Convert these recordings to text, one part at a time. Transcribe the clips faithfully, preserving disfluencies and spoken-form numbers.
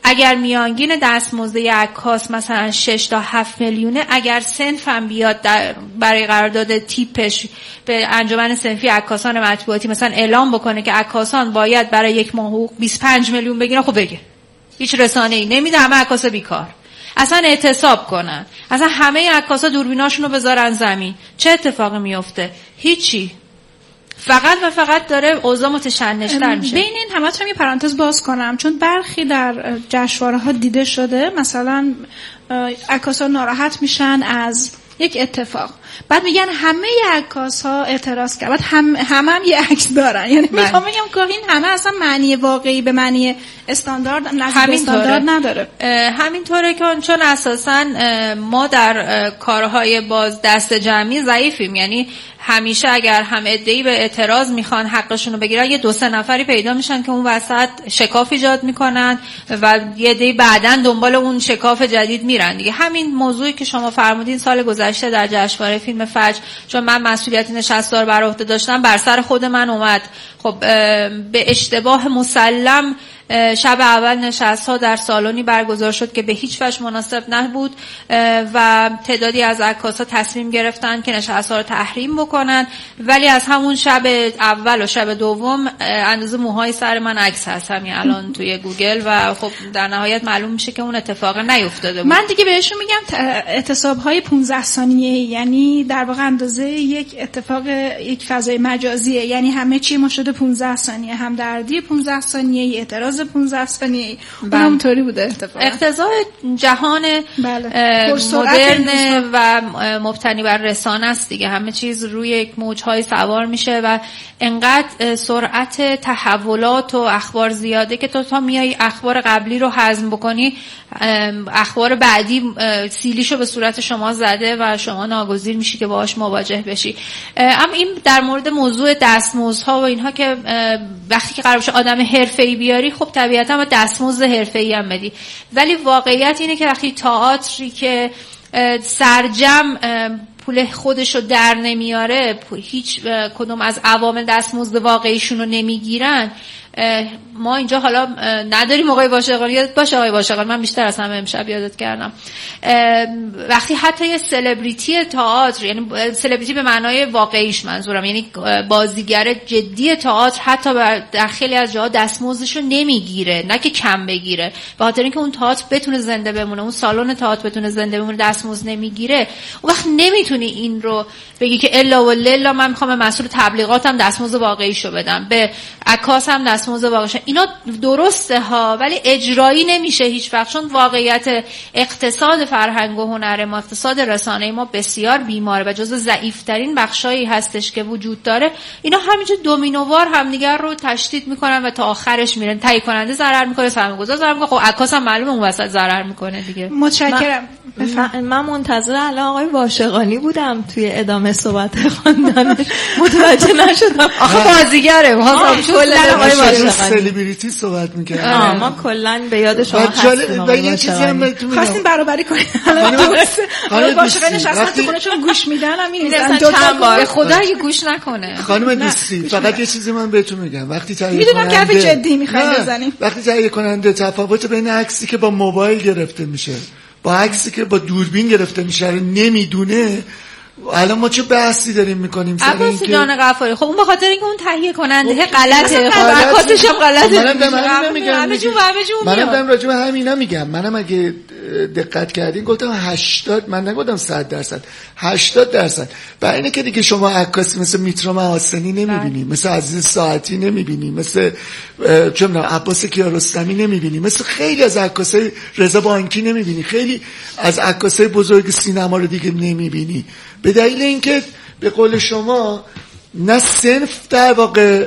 اگر میانگین دستمزد یک عکاس مثلا شش تا هفت میلیونه، اگر صنف هم بیاد در برای قرارداد تیپش به انجمن صنفی عکاسان مطبوعاتی مثلا اعلام بکنه که عکاسان باید برای یک ماه حقوق بیست و پنج میلیون بگیرن، خب بگه هیچ رسانه‌ای نمیده، همه عکاسا بیکار، اصلا اعتصاب کنن، اصلا همه عکاسا دوربیناشون رو بذارن زمین، چه اتفاقی میفته؟ هیچی. فقط و فقط داره اوضاع متشنج‌تر میشه. بین این همتون یه پرانتز باز کنم، چون برخی در جشنواره‌ها دیده شده مثلا عکاسا ناراحت میشن از یک اتفاق، بعد میگن همه عکاس‌ها اعتراض کردن، بعد هم همه هم یه عکس دارن. یعنی میخوام بگم که این همه اصلا معنی واقعی به معنی استاندارد استاندارد نداره. همینطوره که چون اساساً ما در کارهای باز دست جمعی ضعیفیم، یعنی همیشه اگر هم عده‌ای به اعتراض میخوان حقشون رو بگیرن، یه دو سه نفری پیدا میشن که اون وسط شکاف ایجاد میکنن و یه عده‌ای بعداً دنبال اون شکاف جدید میرن دیگه. همین موضوعی که شما فرمودین سال گذشته در جشنواره فیلم فجر، چون من مسئولیت نشستار بر عهده داشتم، بر سر خود من اومد. خب به اشتباه مسلم شب اول نشست‌ها در سالنی برگزار شد که به هیچ وجه مناسب نبود و تعدادی از عکاس‌ها تصمیم گرفتن که نشست‌ها رو تحریم بکنن، ولی از همون شب اول و شب دوم اندازه موهای سر من عکس هست همین الان توی گوگل و خب در نهایت معلوم میشه که اون اتفاق نیفتاده بود. من دیگه بهشون میگم اعتصاب‌های پانزده ثانیه‌ای، یعنی در واقع اندازه یک اتفاق یک فضای مجازیه، یعنی همه چی ما شده پانزده ثانیه، هم دردی پانزده ثانیه‌ای، اعتراض پانزده ثانیه‌ای، اونم اونطوری بوده اتفاقا. اقتضاء جهان بله. مدرن و مبتنی بر رسانه است دیگه، همه چیز روی یک موج‌های سوار میشه و انقدر سرعت تحولات و اخبار زیاده که تو تا میای اخبار قبلی رو هضم بکنی، اخبار بعدی سیلیشو به صورت شما زده و شما ناگزیر میشی که باهاش مواجه بشی. اما این در مورد موضوع دستمزدها و اینها که وقتی که قرار باشه آدم حرفه‌ای بیاری، خب طبیعتا با دستمزد حرفه‌ای هم بدی، ولی واقعیت اینه که وقتی تئاتری که سرجم پول خودشو در نمیاره، هیچ کدوم از عوامل دستمزد واقعیشون رو نمیگیرن، ما اینجا حالا نداریم. آقای واشقانی یادت باشه، آقای واشقانی من بیشتر از همه امشب یادت کردم، وقتی حتی یه سلبریتی تئاتر، یعنی سلبریتی به معنای واقعیش منظورم، یعنی بازیگر جدی تئاتر، حتی در خیلی از جاها دستمزدشو نمیگیره، نه که کم بگیره، به خاطر اینکه اون تئاتر بتونه زنده بمونه، اون سالن تئاتر بتونه زنده بمونه، دستمزد نمیگیره. اون وقت نمیتونی این رو بگی که الا و للا من میخوام مسئول تبلیغاتم دستمزد واقعیشو بدم، به عکاسم دستمزد واقعیش. اینا درسته ها، ولی اجرایی نمیشه هیچ وقت، چون واقعیت اقتصاد فرهنگ و هنر ما، اقتصاد رسانه ما بسیار بیماره و جزو ضعیف‌ترین بخشایی هستش که وجود داره. اینا همینجور دومینووار همدیگر رو تشدید میکنن و تا آخرش میرن. تهیه کننده ضرر میکنه، سرمایه‌گذار ضرر میکنه، خب عکاس هم معلومه اون وسط ضرر میکنه دیگه. متشکرم. من, من منتظر الان آقای واشقانی بودم توی ادامه صحبت خواندنش، متوجه نشدم. آخه بازیگره، ما کلا سلبریتی صحبت می‌کردیم، ما کلا به یاد شما هستیم. و یه چیزی هم بهتون میگم، خواستیم برابری کنیم. حالا واشقانی نشستن تو خونه‌شون گوش میدن، همین میذارن دو تا بار خدا اگه گوش نکنه. خانم دوستی فقط یه چیزی من بهتون میگم، وقتی تهیه میدونم که حرف جدی می‌خواید بزنیم، وقتی تهیه کننده تفاوت بین عکسی که با موبایل گرفته میشه با عکسی که با دوربین گرفته میشه نمیدونه، الان ما چه بحثی داریم میکنیم سر این که عباس جان غفاری، خب اون به خاطر اینکه اون تهیه کننده غلطه، خب عکاسش هم غلطه. منم دارم نمیگم، منم دارم راجع به همینا میگم. منم اگه دقت کردین گفتم هشتاد، من نگفتم صد درصد، هشتاد درصد. برای اینه که دیگه شما عکاسی مثل میترا محاسنی نمیبینی، مثل عزیز ساعتی نمیبینی، مثل چه میدونم عباس کیارستمی نمیبینی، مثل خیلی از عکاسای رضا بانکی نمیبینی، خیلی از عکاسای بزرگ سینما رو دیگه نمیبینی، به دلیل اینکه به قول شما نه صنف در واقع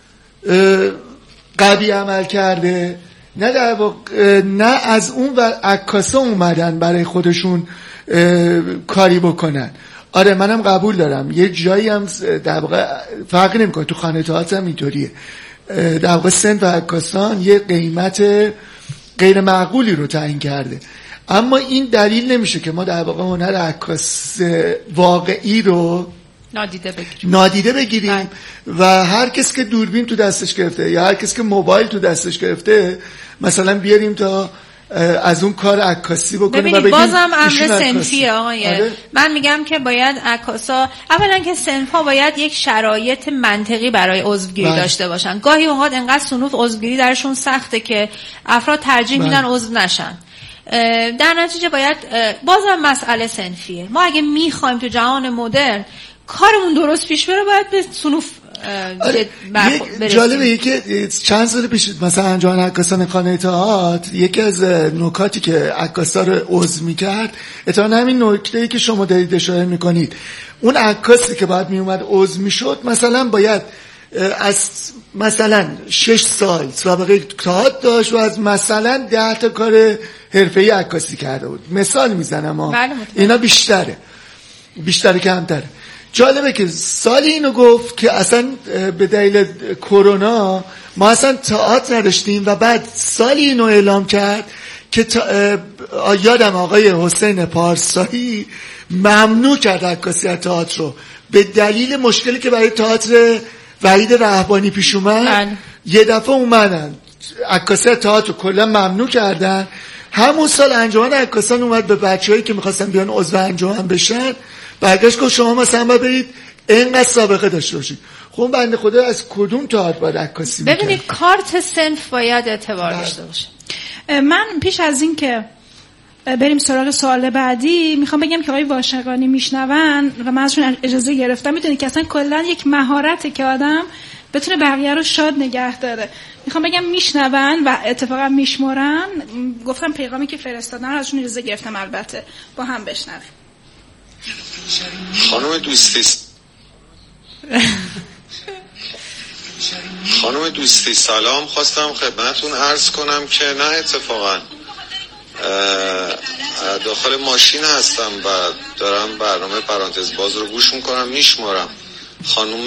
قوی عمل کرده، نه در واقع نه از اون و عکاسا اومدن برای خودشون کاری بکنن. آره منم قبول دارم یه جایی هم در واقع فرقی نمیکنه، تو خانه تئاتر هم اینطوریه، در واقع صنف و عکاسان یه قیمت غیر معقولی رو تعیین کرده، اما این دلیل نمیشه که ما در واقع هنر عکاس واقعی رو نادیده بگیریم, نادیده بگیریم و هر کس که دوربین تو دستش گرفته یا هر کس که موبایل تو دستش گرفته مثلا بیاریم تا از اون کار عکاسی بکنیم و ببینید بازم امر صنفیه آقای آره؟ من میگم که باید عکاسا اولا که صنف‌ها باید یک شرایط منطقی برای عضوگیری بله. داشته باشن. گاهی اوقات انقدر صنوف عضوگیری درشون سخته که افراد ترجیح بله. میدن عضو نشن. در نتیجه باید بازم مسئله صنفیه. ما اگه میخوایم تو جهان مدرن کارمون درست پیش بره باید به صنوف جالبه که چند سال پیش مثلا انجمن عکاسان خانه تئاتر یکی از نکاتی که عکاسا رو عضو میکرد اتفاقا همین نکته‌ای که شما دارید اشاره میکنید. اون عکاسی که بعد میومد عضو میشد مثلا باید از مثلا شش سال سابقه تئاتر داشت و از مثلا ده تا کار حرفه‌ای عکاسی کرده بود. مثال میزنم ها اینا بیشتره بیشتره کمتره. جالبه که سالی اینو گفت که اصلا به دلیل کرونا ما اصلا تئاتر نداشتیم و بعد سالی اینو اعلام کرد که یادم آقای حسین پارسایی ممنوع کرد عکاسی از تئاتر رو به دلیل مشکلی که برای تئاتر وحید رهبانی پیش اومد. یه دفعه اومدن عکاسی از تئاتر رو کلا ممنوع کردن. همون سال انجمن عکاسان اومد به بچه‌هایی که می‌خواستن بیان عضو انجمن بشن برگشت گفت شما مثلا باید برید اینقدر سابقه داشته باشید. خب بنده خدا از کدوم تئاتر باید عکاسی می‌کنه؟ ببینید کارت صنف باید اعتبار داشته باشه. من پیش از این که بریم سراغ سوال بعدی میخوام بگم که آقای واشقانی میشنون و من ازشون اجازه گرفتم. میدونید که اصلا کلا یک مهارته که آدم بتونه بقیه رو شاد نگه داره. میخوام بگم میشنون و اتفاقا میشمرن. گفتم پیغامی که فرستادن ازشون اجازه گرفتم البته با هم بشنویم. خانم دوستی خانم دوستی سلام، خواستم خدمتون عرض کنم که نه اتفاقا داخل ماشین هستم و دارم برنامه پرانتز باز رو گوش میکنم میشمارم. خانم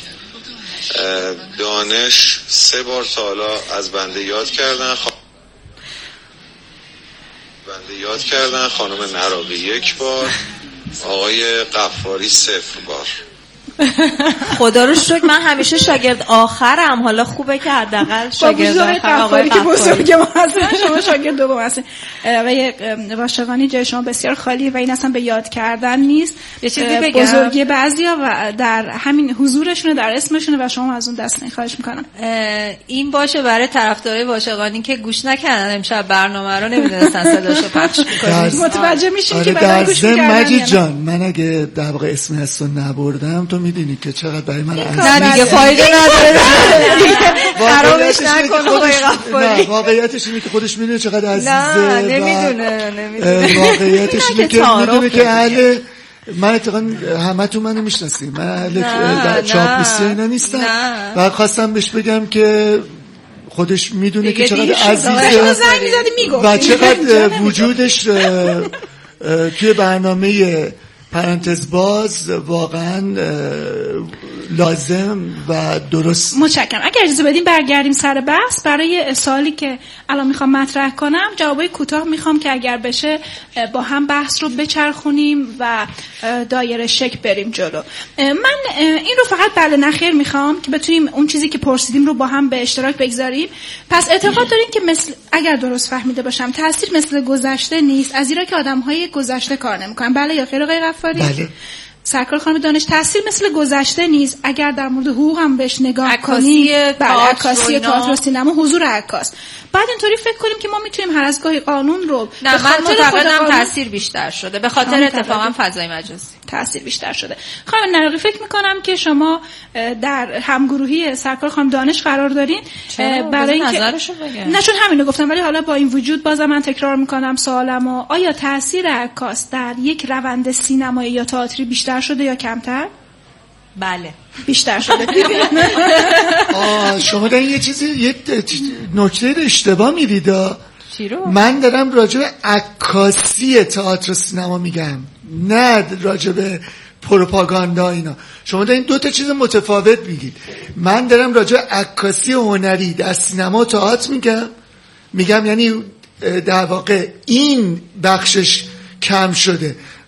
دانش سه بار تا حالا از بنده یاد کردن خ... بنده یاد کردن خانم نراقی یک بار، آقای قفاری صفر بار. خدا رو شکر من همیشه شاگرد آخرم. حالا خوبه که حداقل شاگرد آخر آقای که بزرگ ما هستن شما شاگرد دوم هستین. آقای واشقانی جای شما بسیار خالیه و این اصلا به یاد کردن نیست. یه چیزی بگم بزرگی بعضیا و در همین حضورشونه در اسمشونه و شما از اون دست نخواهش میکنم. این باشه برای طرفدارای واشقانی که گوش نکردن امشب برنامه رو نمیدونستن صداشو پخش میکنیم. متوجه میشین آره که برای گوش میکردن. مجید جان من اگه در واقع اسم هستو نبردم تو میدونی که چقدر برای من نه دیگه فایده نداره. خرابش نکن آقای غفاری. واقعیتش اینه که خودش میدونه چقدر عزیزه. نه نمیدونه نمیدونه. واقعیتش اینه که میدونه که اهل من اتقا همه تو منو میشناسیم. من اهل چاپلوسی اینا نیستم و خواستم بهش بگم که خودش میدونه که چقدر عزیزه و چقدر وجودش توی برنامه پرانتز باز واقعا لازم و درست. متشکرم. اگر اجازه بدیم برگردیم سر بحث. برای سوالی که الان میخوام مطرح کنم جوابای کوتاه میخوام که اگر بشه با هم بحث رو بچرخونیم و دایره شکل بریم جلو. من این رو فقط بله نخیر میخوام که بتونیم اون چیزی که پرسیدیم رو با هم به اشتراک بگذاریم. پس اعتقاد دارین که مثل اگر درست فهمیده باشم تاثیر مثل گذشته نیست، از ایرا که آدم‌های گذشته کار نمی‌کنن. بله یا خیر آقای غفاری؟ بله. سرکار خانم دانش تاثیر مثل گذشته نیست. اگر در مورد حقوق هم بهش نگاه کنیم، بله عکاسی تئاتر و سینما حضور عکاس. بعد اینطوری فکر کنیم که ما میتونیم هر از گاهی قانون رو نه من معتقدم تاثیر بیشتر شده به خاطر اتفاقا فضای مجازی تاثیر بیشتر شده. خانم نراقی فکر میکنم که شما در همگروهی سرکار خانم دانش قرار دارین برای اینکه نه چون همینو گفتم ولی حالا با این وجود بازم من تکرار میکنم سوالمو. آیا تاثیر عکاس در یک روند سینمایی یا تئاتری بیشتر شده یا کمتر؟ بله بیشتر شده. آه شما در این یه چیزی یه نکته اشتباه میدید. من دارم راجع به عکاسی تئاتر و سینما میگم نه راجع به پروپاگاندا اینا. شما دارین دو تا چیز متفاوت میگید. من دارم راجع به عکاسی هنری در سینما و تئاتر میگم میگم یعنی در واقع این بخشش کم شده.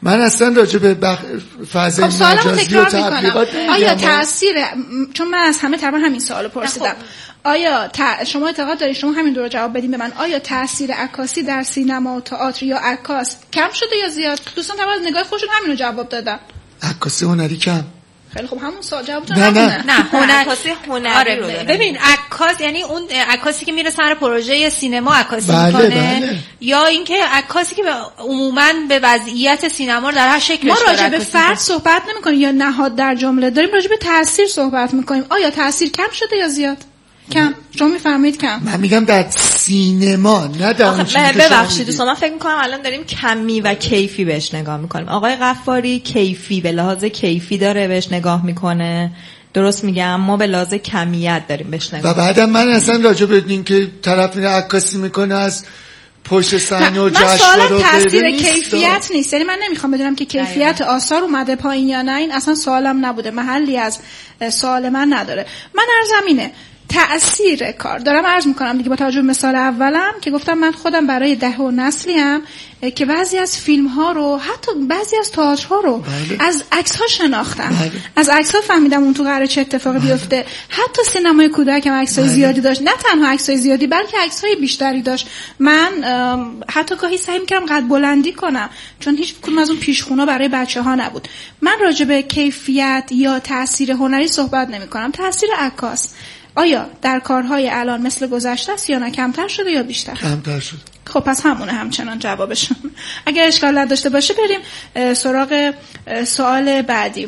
من اصلا راجع به بخ... فضای خب مجازی و تبلیغات آیا تاثیر، چون من از همه تقریبا همین سوالو پرسیدم، خب. آیا ت... شما اعتقاد دارید، شما همین رو جواب بدین به من، آیا تاثیر عکاسی در سینما و تئاتر یا عکاس کم شده یا زیاد؟ دوستان طبعا از نگاه خودشون همین رو جواب دادن. عکاسی هنری کم. خیلی خب همون سوال جوابتون نه نه نه هنر عکاسی هنری آره رو داره. ببین عکاس یعنی اون عکاسی که میره سر پروژه سینما عکاسی بله میکنه بله. یا اینکه عکاسی که عموما به وضعیت سینما رو در هر شکلش ما راجع به فرد صحبت نمی‌کنیم یا نهاد در جمله، داریم راجع به تاثیر صحبت می‌کنیم. آیا تاثیر کم شده یا زیاد؟ کم. شما میفهمید کم؟ من میگم در سینما نه در اون چیزی که ببخشید دوستان، من فکر میکنم الان داریم کمی و کیفی بهش نگاه میکنیم. آقای غفاری کیفی به لحاظ کیفی داره بهش نگاه میکنه، درست میگم؟ ما به لحاظ کمیت داریم بهش نگاه. و بعدم من اصلا راجع به این که طرف میره عکاسی میکنه از پشت صحنه و جشنواره و تاثیر کیفیت نیست، یعنی من نمیخوام بدونم که کیفیت آثار اومده پایین یا نه، این اصلا سوالم نبوده، محلی از سوال من نداره. من عرضم اینه تأثیر کار دارم عرض میکنم دیگه با توجه به مثال اولم که گفتم من خودم برای ده و نسلی هم که بعضی از فیلم ها رو حتی بعضی از تئاتر ها رو بله. از عکس ها شناختم، بله. از عکس ها فهمیدم اون تو قراره چه اتفاقی بله. بیفته. حتی سینمای کودک هم عکس های بله. زیادی داشت، نه تنها عکس های زیادی بلکه عکس های بیشتری داشت. من حتی گاهی سعی میکردم قد بلندی کنم چون هیچ کدوم از اون پیشخونا برای بچه ها نبود. من راجع به کیفیت یا تاثیر هنری صحبت نمی کنم. تاثیر عکاس آیا در کارهای الان مثل گذشته است یا نه کمتر شده یا بیشتر؟ کمتر شده. خب پس همونه همچنان جوابشون. اگر اشکال نداشته باشه بریم سراغ سوال بعدی.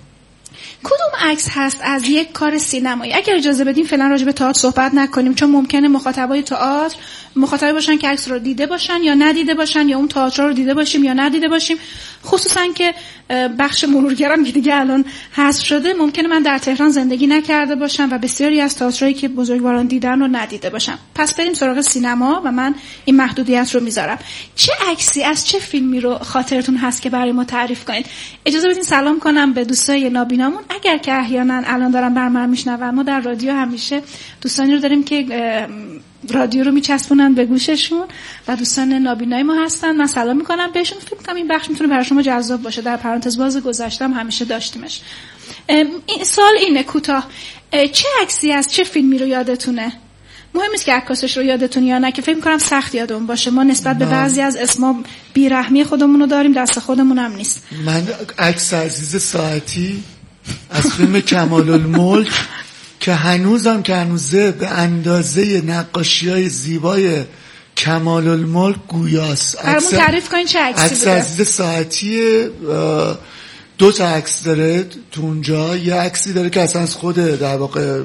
کدوم عکس هست از یک کار سینمایی؟ اگر اجازه بدیم فعلا راجع به تئاتر صحبت نکنیم چون ممکنه مخاطبای تئاتر مخاطبی باشن که عکس رو دیده باشن یا ندیده باشن یا اون تئاتر رو دیده باشیم یا ندیده باشیم، خصوصا که بخش مرورگرم که دیگه الان حذف شده. ممکنه من در تهران زندگی نکرده باشم و بسیاری از تئاترایی که بزرگواران دیدن رو ندیده باشم. پس بریم سراغ سینما و من این محدودیت رو میذارم. چه عکسی از چه فیلمی رو خاطرتون هست که برای ما تعریف کنید؟ اجازه بدین سلام کنم به دوستای نابینامون اگر که احیانا الان دارن برنامه میشنون. ما در رادیو همیشه دوستانی رو داریم که رادیو رو میچسبونن به گوششون و دوستان نابینای ما هستن. من سلام میکنم بهشون. فکر میکنم این بخش میتونه برای شما جذاب باشه. در پرانتز باز گذشتم همیشه داشتیمش. این سوال اینه کوتاه، چه عکسی از چه فیلمی رو یادتونه؟ مهم نیست که عکاسش رو یادتون یا نه، که فکر میکنم سخت یادمون باشه. ما نسبت به بعضی از اسما بیرحمی خودمون رو داریم، دست خودمون هم نیست. من عکس عزیز ساعتی از فیلم کمال الملک که هنوزم که هنوزه به اندازه نقاشی‌های زیبای کمال الملک گویاست. برامون تعریف کنین چه عکسی بوده؟ عکس عزیز ساعتی دو تا عکس داره تو اونجا. یه عکسی داره که اصلا از خود در واقع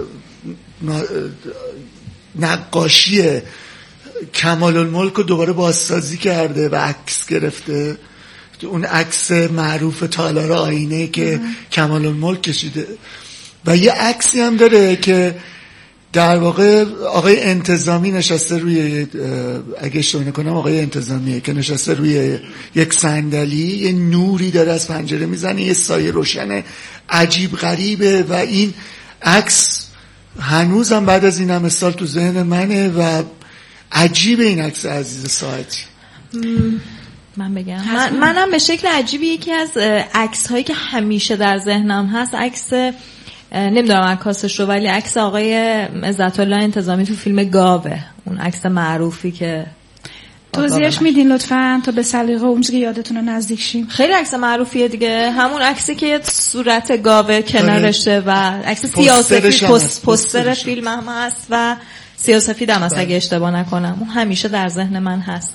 نقاشی کمال الملک رو دوباره بازسازی کرده و عکس گرفته. اون عکس معروف تالار آینه که ام. کمال الملک کشیده. و یه عکسی هم داره که در واقع آقای انتظامی نشسته روی، اگه اشتباه نکنم آقای انتظامیه که نشسته روی یک صندلی، یه نوری داره از پنجره میزنه، یه سایه روشن عجیب غریبه و این عکس هنوزم بعد از این همه سال تو ذهن منه و عجیبه این عکس عزیز ساعتی. من بگم من منم به شکل عجیبی یکی از عکس هایی که همیشه در ذهنم هست عکس، نمیدونم عکاسش رو، ولی عکس آقای عزت الله انتظامی تو فیلم گاوه، اون عکس معروفی که توضیحش میدین لطفاً تا به سلیقه اون چیزی که یادتونه نزدیک شیم. خیلی عکس معروفیه دیگه، همون عکسی که صورت گاوه کنارشه و عکس سیاه‌سفید پست پوستر فیلم هم هست و سیاه‌سفید هم هست اگه اشتباه نکنم. اون همیشه در ذهن من هست.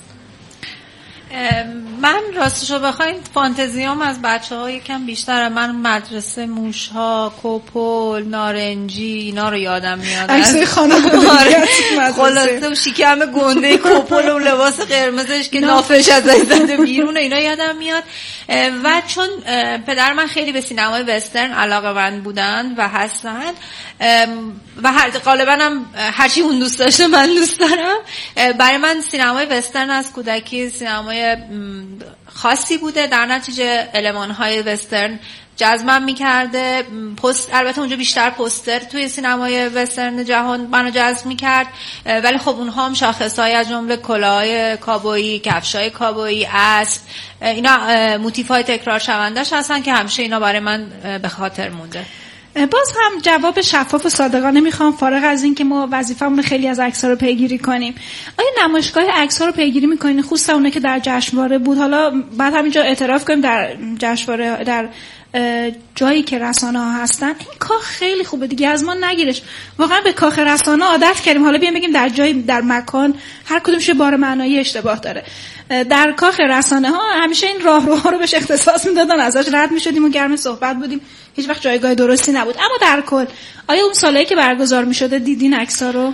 من راستشو بخواین فانتزیام از بچه‌ها یکم بیشتره. من مدرسه موش‌ها، کوپل، نارنجی اینا رو یادم میاد. عکسای خانواده خلاصه و شکم گنده کوپل و لباس قرمزش که نافش ازش زده بیرون اینا یادم میاد. و چون پدر من خیلی به سینمای وسترن علاقه‌مند بودن و هستن و هر غالبا هم هرچی اون دوست داشته من دوست دارم، برای من سینمای وسترن از کودکی سینمای خاصی بوده. در نتیجه المان‌های وسترن جذبم میکرده. پست البته اونجا بیشتر پوستر توی سینمای وسترن جهان منو جذب میکرد، ولی خب اونها هم شاخصهای از جمله کلاهای کابویی، کفشای کابویی، اسب، اینا موتیف‌های تکرار شونده‌اش هستن که همیشه اینا برای من به خاطر مونده. باز هم جواب شفاف و صادقانه میخوام، فارغ از این که ما وظیفمون خیلی از عکس‌ها رو پیگیری کنیم. آیا نمایشگاه عکس‌ها رو پیگیری میکنین، خصوصا اونه که در جشنواره بود؟ حالا بعد همینجا اعتراف کنیم در جشنواره، در جایی که رسانه ها هستن، این کاخ خیلی خوبه دیگه، از ما نگیرش. واقعا به کاخ رسانه عادت کردیم. حالا بیایم بگیم در جایی، در مکان، هر کدومش بار معنایی اشتباه داره. در کاخ رسانه ها همیشه این راهروها رو بهش اختصاص میدادن، ازش رد میشدیم و گرم صحبت بودیم، هیچ وقت جایگاه درستی نبود. اما در کل آیا اون سالایی که برگزار میشده دیدین عکس‌ها رو؟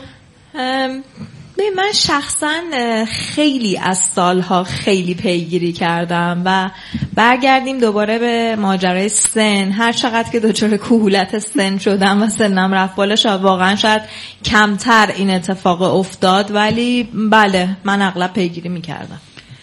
ببین من شخصا خیلی از سالها خیلی پیگیری کردم و برگردیم دوباره به ماجرای سن. هر چقدر که دچار کهولت سن شدم و سنم رفت بالا، شاید واقعا شاید کمتر این اتفاق افتاد، ولی بله من اغلب پیگیری میکردم.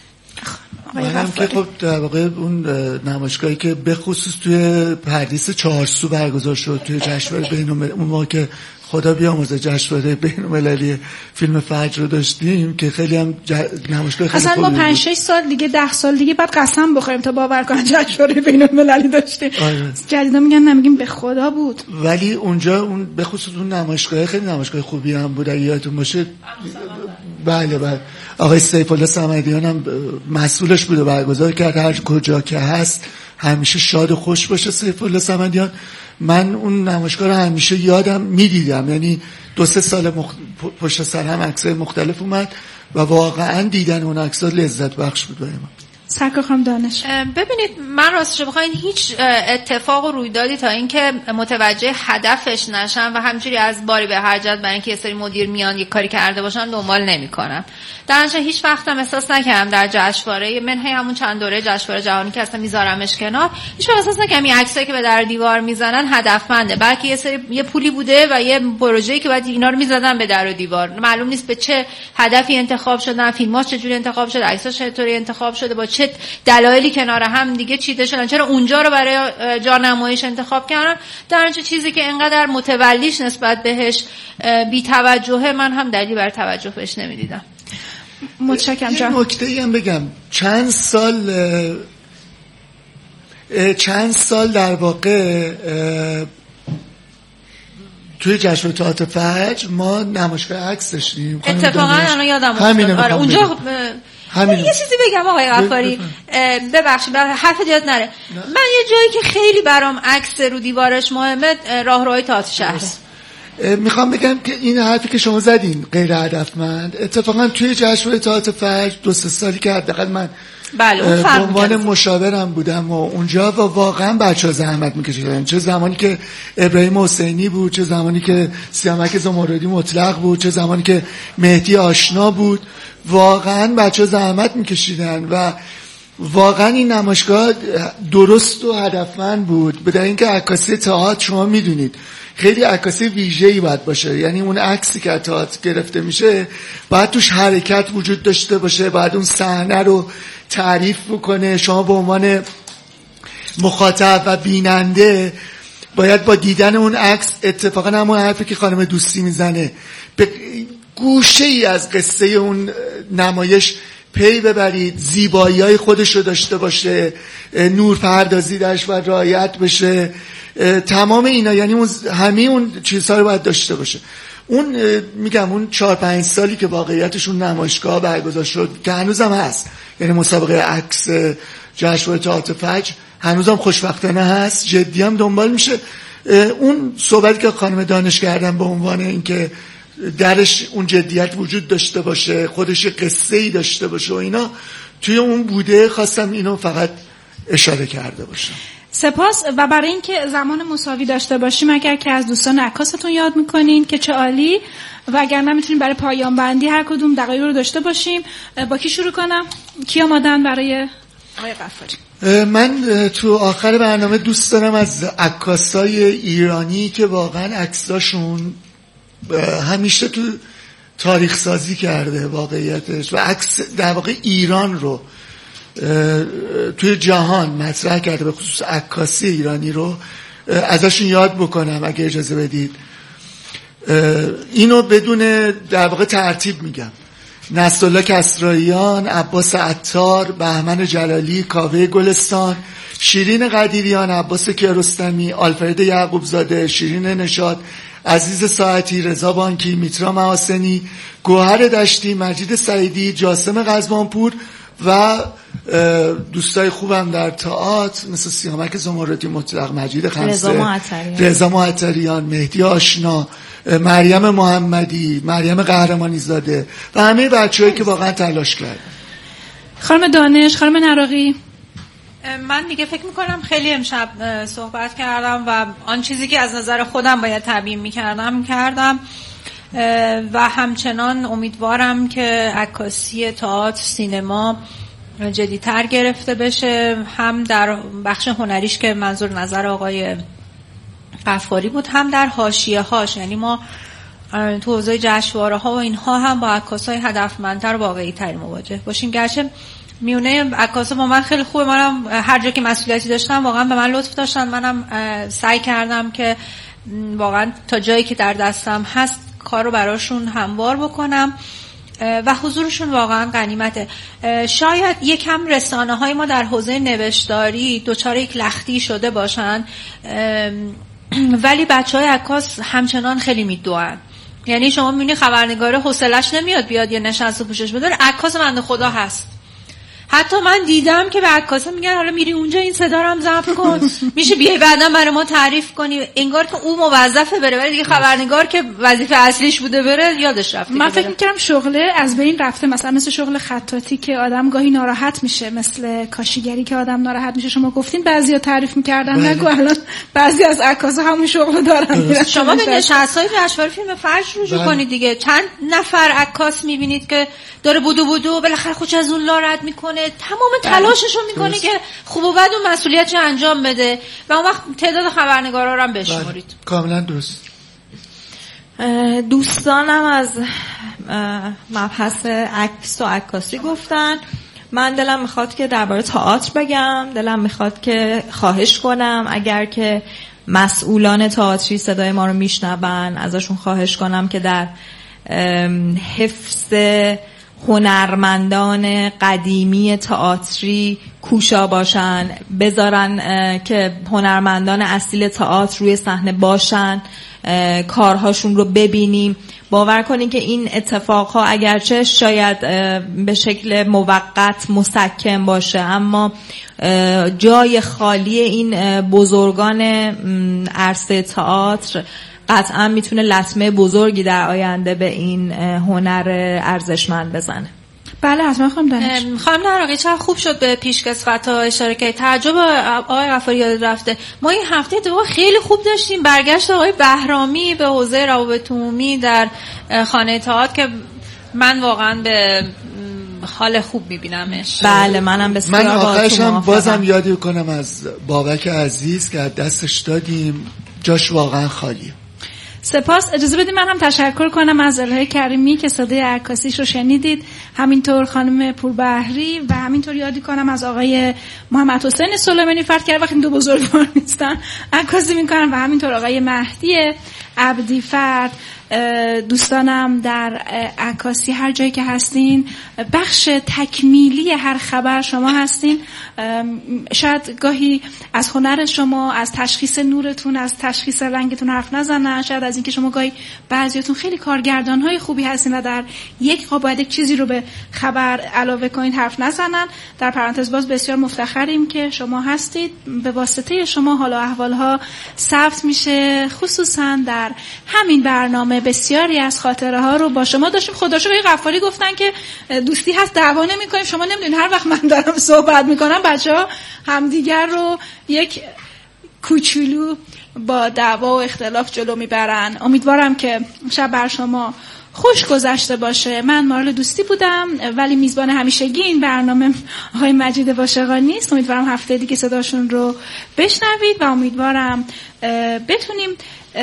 منم که خب در واقع اون نمایشگاهی که به خصوص توی پردیس چهارسو برگزار شد توی جشنواره بین‌المللی، اون موقع که خدا بیامرزه جشنواره بین‌المللی فیلم فجر رو داشتیم که خیلی هم نمایشگاه خیلی اصلا ما پنج شش سال دیگه، ده سال دیگه بعد قسم بخوریم تا باور کنن جشنواره بین‌المللی داشتیم. آره. جدیدا میگن نمیگیم به خدا بود. ولی اونجا اون به خصوص اون نمایشگاه خیلی نمایشگاه خوبی هم بود. اگه یادتون باشه بله بله آقای سیف‌الله صمدیان هم مسئولش بود و برگزار کرد. هر کجا که هست همیشه شاد و خوش باشه سیف‌الله صمدیان. من اون نمایشگاه رو همیشه یادم میدیدم، یعنی دو سه سال مخ... پشت سر هم عکسای مختلف اومد و واقعا دیدن اون عکس‌ها لذت بخش بود برای من. سرکار خانم دانش، ببینید من راستش بخواین هیچ اتفاق و رویدادی تا اینکه متوجه هدفش نشم و همجوری از باری به حاجت برای اینکه یه سری مدیر میان یک کاری کرده باشن دنبال نمی‌کنم. در نتیجه هیچ وقتم احساس نکردم در جشنواره منهای همون چند دوره جشنواره جهانی که اصلا میذارمش کنار، هیچ وقت احساس نکردم این عکسایی که به در دیوار میزنن هدفمنده، بلکه یه سری یه پولی بوده و یه پروژه‌ای که بعد اینا رو میزدن به در و دیوار. معلوم نیست به چه هدفی انتخاب شدن، فیلم‌ها چجوری انتخاب شده، عکس‌ها چطوری انتخاب شده، با چه دلایلی کنار هم دیگه چیده شدن، چرا اونجا رو برای جا نمایش انتخاب کردن. در نتیجه چیزی که اینقدر متولیش نسبت بهش بی توجهه، من هم دلیلی برای توجه بهش نمیدیدم. متشکرم. یه نکته‌ای هم بگم، چند سال چند سال در واقع توی جشنواره تئاتر فجر ما نمایشگاه عکس داشتیم. اتفاقا الان یادم افتاد. آره اونجا همین. یه چیزی بگم آقای غفاری، ببخشید حرف زیاد نره. نه. من یه جایی که خیلی برام عکس رو دیوارش مهمه راهروهای تئاتر شهر. میخوام بگم که این حرفی که شما زدین غیر هدفمند. اتفاقا توی جشنواره تئاتر فجر دو سه سالی که حداقل من بله اون به عنوان مشاورم بودم و اونجا و واقعا بچه‌ها زحمت می‌کشیدن، چه زمانی که ابراهیم حسینی بود، چه زمانی که سیامک زمردی مطلق بود، چه زمانی که مهدی آشنا بود، واقعا بچه‌ها زحمت می‌کشیدن و واقعا این نمایشگاه درست و هدفمند بود. به دلیل اینکه عکاسی تئاتر شما میدونید خیلی عکاسی ویژه‌ای باید باشه، یعنی اون عکسی که تئاتر گرفته میشه باید توش حرکت وجود داشته باشه، باید اون صحنه رو تعریف بکنه. شما به عنوان مخاطب و بیننده باید با دیدن اون عکس، اتفاقا همون حرفی که خانم دوستی میزنه، به گوشه‌ای از قصه اون نمایش پی ببرید، زیبایی‌های خودش رو داشته باشه، نورپردازی درش باید رعایت بشه، تمام اینا، یعنی اون همه اون چیزها رو باید داشته باشه. اون میگم اون چهار پنج سالی که واقعیتش اون نمایشگاه برگزار شد که هنوزم هست، یعنی مسابقه عکس جشنواره تئاتر فجر هنوزم خوشبختانه هست، جدی هم دنبال میشه. اون صحبتی که خانم دانش کردن به عنوان اینکه درش اون جدیت وجود داشته باشه، خودش قصه‌ای داشته باشه و اینا توی اون بوده، خواستم اینو فقط اشاره کرده باشم. سپاس. و برای اینکه زمان مساوی داشته باشیم، اگر که از دوستان عکاستون یاد میکنین که چه عالی، و اگر نمیتونیم برای پایان بندی هر کدوم دقایق رو داشته باشیم، با کی شروع کنم؟ کی آمادن برای آقای غفاری؟ من تو آخر برنامه دوست دارم از عکاسای ایرانی که واقعا عکساشون همیشه تو تاریخ سازی کرده واقعیتش و عکس در واقع ایران رو توی جهان مطرح کرده، به خصوص عکاسی ایرانی رو ازشون یاد بکنم اگه اجازه بدید. اینو بدون در واقع ترتیب میگم: نصرالله کسراییان، عباس عطار، بهمن جلالی، کاوه گلستان، شیرین قدیریان، عباس کیارستمی، آلفرد یعقوبزاده، شیرین نشاط، عزیز ساعتی، رضا بانکی، میترا محاسنی، گوهر دشتی، مجید سعیدی، جاسم قزوانپور و دوستای خوبم در تئاتر مثل سیامک زمردی مطلق، مجید خمسه، رضا معطریان، مهدی آشنا، مریم محمدی، مریم قهرمانی زاده و همه بچه‌هایی که واقعا تلاش کردن. خانم دانش، خانم نراقی. من دیگه فکر میکنم خیلی امشب صحبت کردم و آن چیزی که از نظر خودم باید تعیین میکردم کردم و همچنان امیدوارم که عکاسی تئاتر، سینما جدی‌تر گرفته بشه، هم در بخش هنریش که منظور نظر آقای غفاری بود، هم در حاشیه هاش. یعنی ما تو حوزه جشنواره ها و اینها هم با عکاسای هدفمندتر و واقعی تر مواجه باشیم. گرچه میونه عکاسا با من خیلی خوبه، منم هر جا که مسئولیتی داشتم واقعا به من لطف داشتن، منم سعی کردم که واقعا تا جایی که در دستم هست کار رو براشون هموار بکنم و حضورشون واقعا غنیمته. شاید یکم رسانه های ما در حوزه نوشتاری دوچار یک لختی شده باشن، ولی بچه های عکاس همچنان خیلی میدوئن. یعنی شما میبینی خبرنگاره حوصله‌اش نمیاد بیاد یه نشست و پوشش بده، عکاس بنده خدا هست. حتی من دیدم که به عکاسا میگن حالا میری اونجا این صدا رو هم ضبط کن، میشه بیای بعدا برای ما تعریف کنی، انگار که اون موظفه بره، ولی دیگه خبرنگار که وظیفه اصلیش بوده بره یادش رفته. من فکر می‌کردم شغله از بین رفته، مثلا مثل شغل خطاطی که آدم گاهی ناراحت میشه، مثل کاشیگری که آدم ناراحت میشه. شما گفتین بعضیا تعریف می‌کردن، نگو الان بعضی از عکاسا همون شغل دارن. شما به نشست‌های جشنواره فیلم فجر رجوع کنید دیگه، چند نفر عکاس می‌بینید که داره بودو بودو بالاخره خودش از اون لارد میکنه، تمام تلاششو میکنه که خوب و بد اون مسئولیتش انجام بده و اون وقت تعداد خبرنگارا رو هم بشمارید. کاملا درست. دوستانم از مبحث عکس و عکاسی گفتن. من دلم میخواد که درباره تئاتر بگم، دلم میخواد که خواهش کنم اگر که مسئولان تئاتری صدای ما رو میشنون ازشون خواهش کنم که در حفظ هنرمندان قدیمی تئاتری کوشا باشن، بذارن که هنرمندان اصیل تئاتر روی صحنه باشن، کارهاشون رو ببینیم. باور کنین که این اتفاقها اگرچه شاید به شکل موقت مسکن باشه، اما جای خالی این بزرگان عرصه تئاتر قطعا میتونه لطمه بزرگی در آینده به این هنر ارزشمند بزنه. بله حتما خانم دانش. خانم نراقی چقدر خوب شد به پیشکسوت‌ها اشاره کردید. تعجب آقای غفاری یاد رفته، ما این هفته اتفاقا خیلی خوب داشتیم، برگشت آقای بهرامی به حوزه روابط عمومی در خانه تئاتر که من واقعا به حال خوب میبینمش. بله منم بسیار. من آخرش هم بازم یادی کنم از بابک عزیز که از دستش دادیم، جاش واقعا خالیه. سپاس. اجازه بدید من هم تشکر کنم از الهه کریمی که صدای عکاسیش رو شنیدید، همینطور خانم پوربحری و همینطور یادی کنم از آقای محمد حسین سلیمانی. فرد کرد وقتی دو بزرگوار نیستن عکاسی میکنن، و همینطور آقای مهدی عبدی فرد. دوستانم در عکاسی هر جایی که هستین، بخش تکمیلی هر خبر شما هستین. شاید گاهی از هنر شما، از تشخیص نورتون، از تشخیص رنگتون حرف نزنن، شاید از اینکه شما گاهی بعضیاتون خیلی کارگردان‌های خوبی هستین و در یک قابل یک چیزی رو به خبر علاوه کنید حرف نزنن. در پرانتز باز بسیار مفتخریم که شما هستید، به واسطه شما حال و احوالها ثبت میشه، خصوصا در همین برنامه بسیاری از خاطره ها رو با شما داشتیم. خداشو آقای غفاری گفتن که دوستی هست دعوا نمی‌کنیم. شما نمیدونید هر وقت من دارم صحبت میکنم بچه‌ها همدیگر رو یک کوچولو با دعوا و اختلاف جلو میبرن. امیدوارم که شب بر شما خوش گذشته باشه. من مارال دوستی بودم، ولی میزبان همیشگی این برنامه آقای مجید واشقانی است. امیدوارم هفته دیگه صداشون رو بشنوید و امیدوارم بتونیم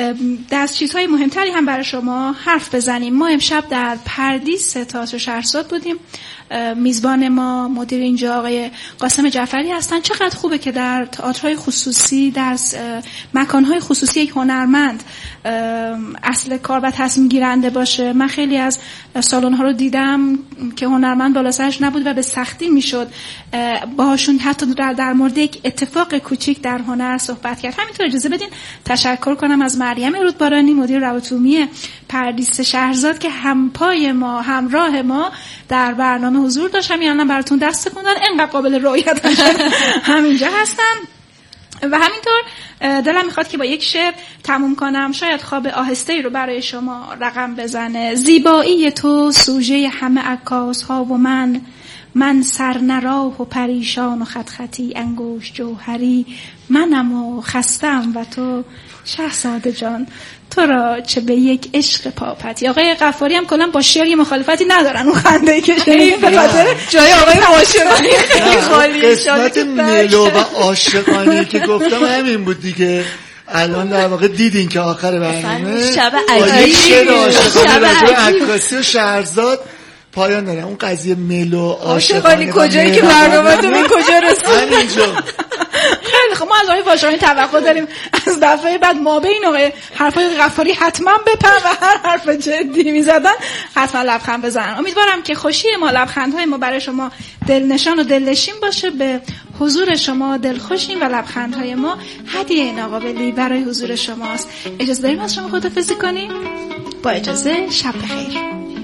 از چیزهای مهمتری هم برای شما حرف بزنیم. ما امشب در پردیس تئاتر شهرزاد بودیم. میزبان ما مدیر اینجا آقای قاسم جعفری هستن. چقدر خوبه که در تئاترهای خصوصی، در مکانهای خصوصی یک هنرمند اصل کار و تصمیم گیرنده باشه. من خیلی از سالن‌ها رو دیدم که هنرمند بالا سرش نبود و به سختی میشد باهاشون حتی در, در مورد یک اتفاق کوچیک در هنر صحبت کرد. همینطور اجازه بدین تشکر کنم از مریم رودبارانی مدیر روابط عمومی پردیس شهرزاد که همپای ما، همراه ما در برنامه حضور داشت. همین براتون دست تکوندن، انقدر قابل رؤیت همینجا هستن. و همینطور دلم میخواد که با یک شعر تموم کنم، شاید خواب آهسته‌ای رو برای شما رقم بزنه. زیبایی تو سوژه همه عکاس ها و من، من سرنراه و پریشان و خط خطی انگوش جوهری، منم و خستم و تو شهزاده جان، تو را چه به یک عشق پاپتی. آقای غفاری هم کلا با شعر مخالفتی ندارن، اون خنده‌ای که شنید به خاطر جای آقای عاشقانی خیلی خالیه. قسمت ملو و عاشقانی که گفتم همین بود دیگه. الان در واقع دیدین که آخر برنامه شب عجیبی شعر عاشقانه راجع عکاسی و شهرزاد پایان داره. اون قضیه ملو عاشقانی کجایی که برنامه‌تون به کجا رسید؟ همینجا. خیلی خب، ما از آقای واشقانی توقع داریم از دفعه بعد ما بین آقای حرفای غفاری حتما بپرن و هر حرف جدی میزدن حتما لبخند بزنن. امیدوارم که خوشی ما، لبخندهای ما برای شما دلنشان و دلنشین باشه. به حضور شما دلخوشیم و لبخندهای ما هدیه ناقابلی برای حضور شماست. اجازه داریم از شما خداحافظی کنیم؟ با اجازه، شب بخیر.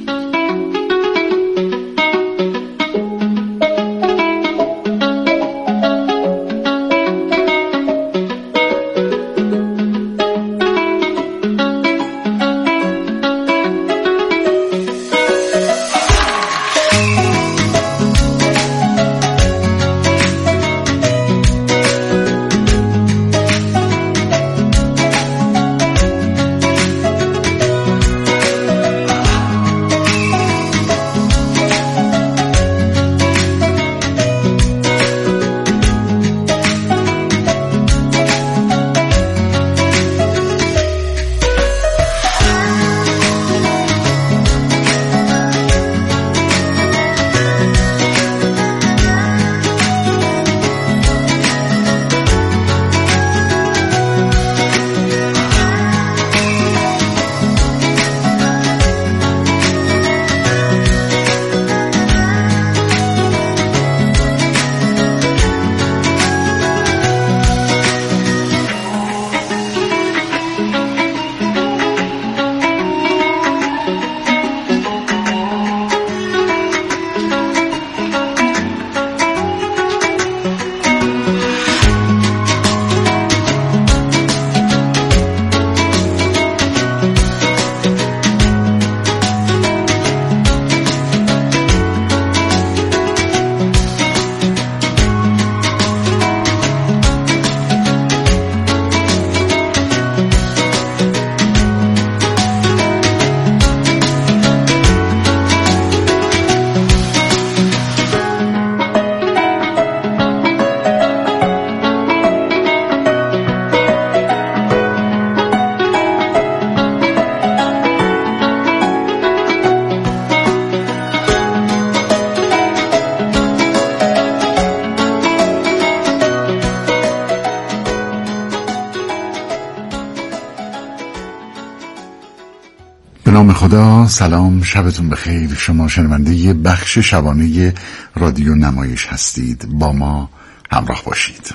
خدا. سلام، شبتون بخیر. شما شنونده یه بخش شبانه رادیو نمایش هستید. با ما همراه باشید.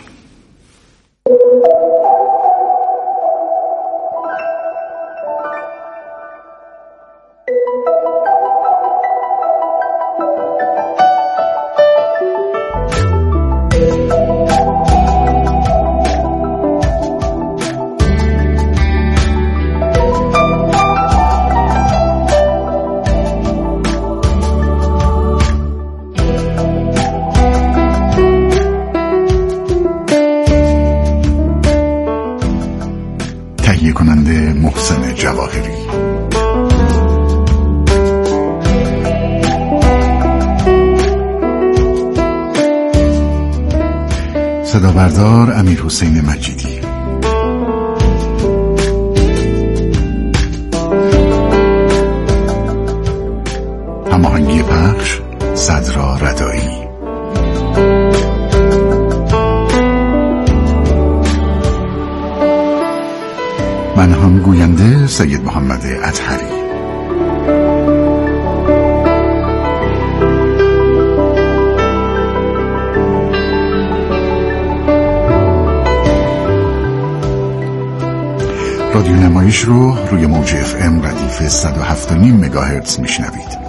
صدابردار امیر حسین مجیدی. هماهنگی پخش صدرا. مهرا ردایی. من هم گوینده سید محمد اطهری. رادیو نمایش رو روی موج اف ام ردیف صد و هفت و نیم مگاهرتز میشنوید.